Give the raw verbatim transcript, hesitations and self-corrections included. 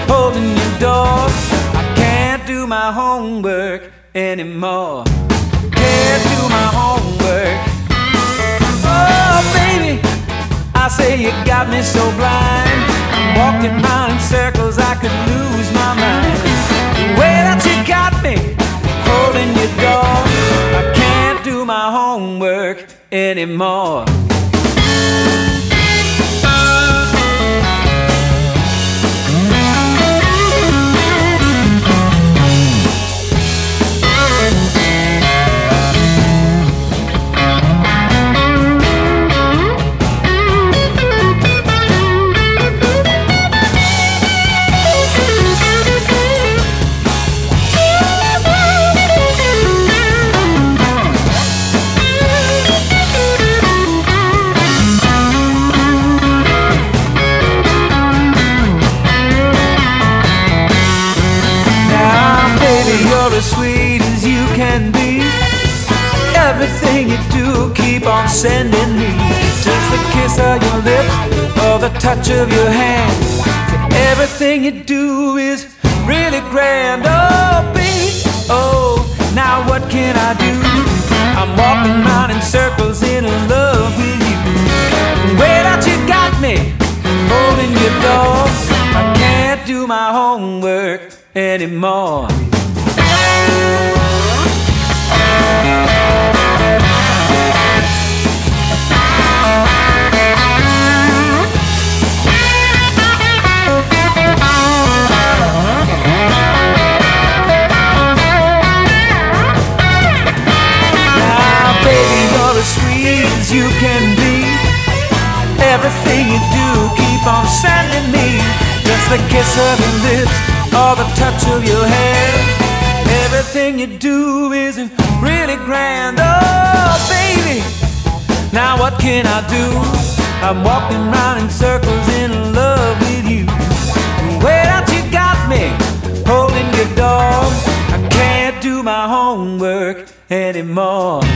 holding your door. I can't do my homework anymore. Can't do my homework. Oh, baby, I say you got me so blind. I'm walking round in circles, I could lose my mind. The way that you got me, holding your door. I can't do my homework anymore. As sweet as you can be, everything you do, keep on sending me. Just the kiss of your lips or the touch of your hand. Everything you do is really grand. Oh, baby, oh, now what can I do? I'm walking around in circles in love with you. The way that you got me, holding your door. I can't do my homework anymore. You can be everything you do, keep on sending me. Just the kiss of your lips or the touch of your hand. Everything you do isn't really grand. Oh, baby, now what can I do? I'm walking around in circles in love with you. The way that you got me, holding your door. I can't do my homework anymore.